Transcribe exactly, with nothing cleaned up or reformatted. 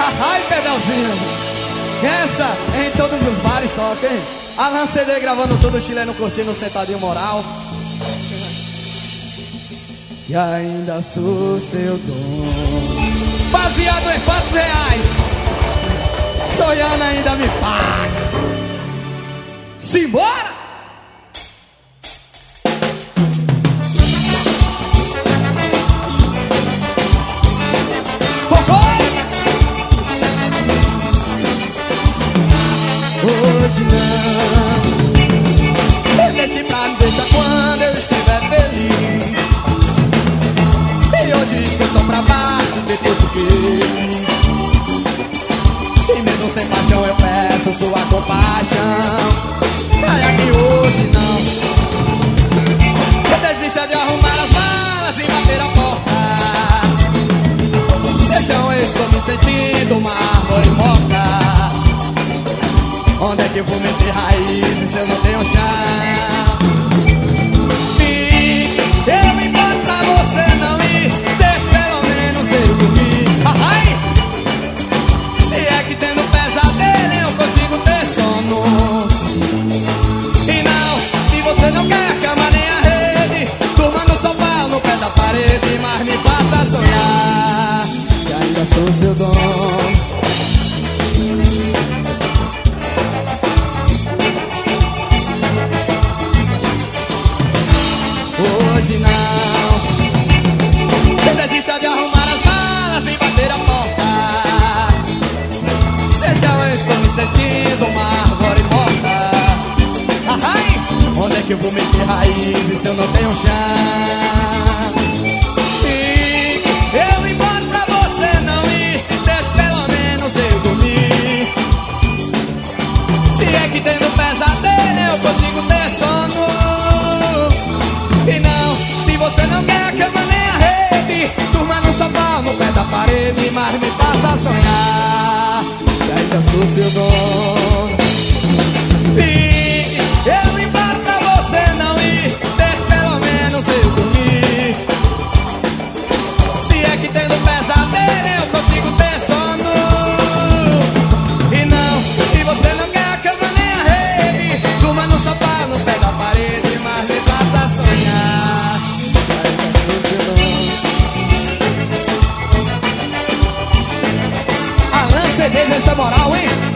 Ai, pedalzinho. Essa em todos os bares toca, hein? Alan C D gravando tudo, chileno curtindo, sentadinho moral. E ainda sou seu dono. Baseado em quatro reais. Sonhando ainda me paga. Simbora! Hoje não. Deixe pra me deixar quando eu estiver feliz. E hoje diz que eu tô pra baixo depois do que. E mesmo sem paixão eu peço sua compaixão. Olha que hoje não. Desista de arrumar as malas e bater a porta. Sejam eu estou me sentindo uma árvore morta. Onde é que eu vou meter raízes se eu não tenho chão? Fique, eu me boto pra você não ir. Deixa pelo menos eu dormir. Ai! Se é que tendo pesadelo eu consigo ter sono. E não, se você não quer a cama nem a rede, durma no sofá ou no pé da parede, mas me faça sonhar que ainda sou seu dono. Hoje não. Desista de arrumar as malas e bater a porta. Seja eu estou me sentindo uma árvore morta. Ai, onde é que eu vou meter raízes se eu não tenho chão? E eu embora pra você não ir. Deixa pelo menos eu dormir. Se é que tendo pesadelo eu consigo ter sono. E não, se você não quer a cama nem a rede, durma no sofá no pé da parede, mas me faça sonhar que ainda sou seu dono. E eu embora pra você não ir. Deixa pelo menos eu dormir. Se é que tendo pesadelo eu consigo ter sono. E não, se você não quer a cama nem a rede, durma no sofá no pé da parede, mas me faça sonhar. Alan C D nessa moral, hein?